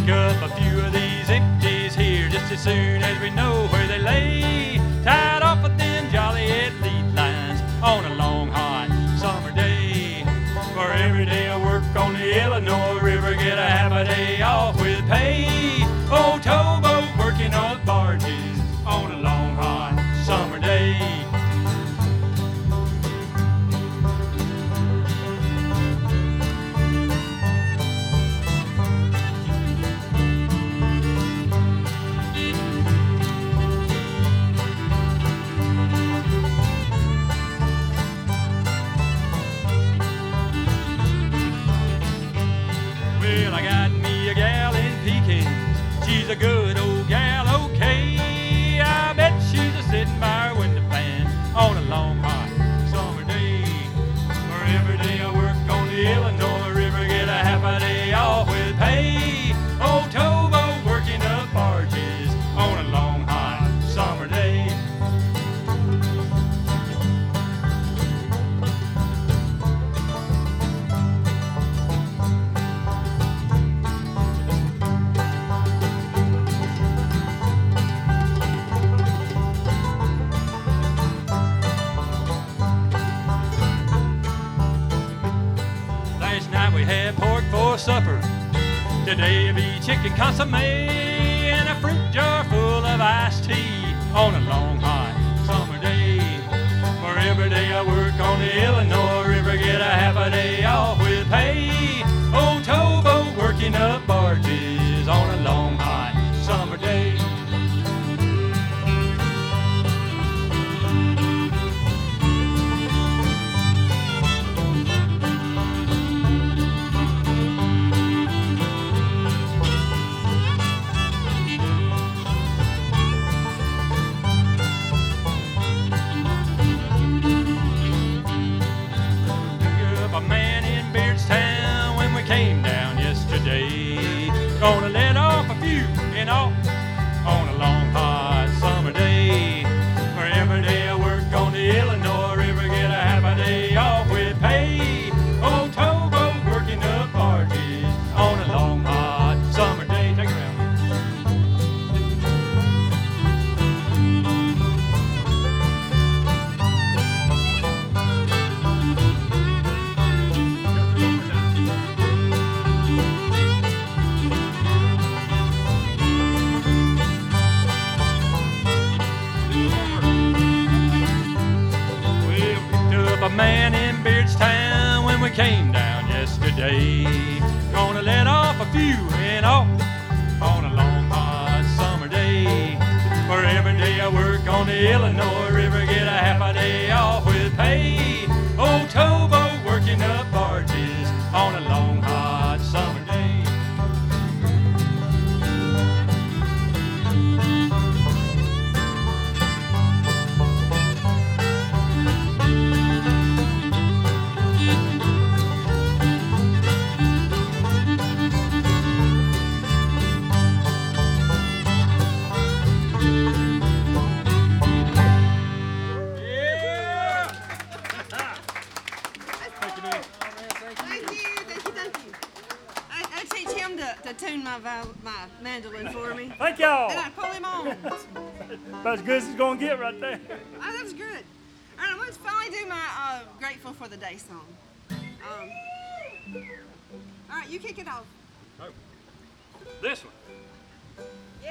pick up a few of these empties here just as soon as we know where they lay, tied off with them jolly lead lines on a long hot summer day. For every day I work on the Illinois River, get a half a day off with pay. Old towboat working on barges on a long hot summer day. Well, I got me a gal in Pekin. She's a good old gal, okay. I bet she's a sitting by her window fan on a long hot summer day. For every day I work on the Illinois River, get a half a day off with pay. Old towboat working up barges on a long hot summer day. Last night we had pork for supper. Today it'll be chicken consomme and a fruit jar full of iced tea on a long hot summer day. For every day I work on the Illinois River, get a half a day off with pay. Old towboat working up barges on a long hot summer day. A man in Beardstown when we came down yesterday. Gonna let off a few and all on a long hot summer day. For every day I work on the Illinois River, get a half a day off with pay. Old towboat working up barges on a long hot summer day. Take it around. A man in Beardstown when we came down yesterday. Gonna let off a few and all on a long hot summer day. For every day I work on the Illinois River, get a half a day off with pay. Old towboat working up barges on a long hot summer day. I teach him to tune my mandolin for me. Thank y'all. And I pull him on. About as good as it's gonna get right there. Oh, that was good. All right, let's finally do my Grateful for the Day song. All right, you kick it off. This one.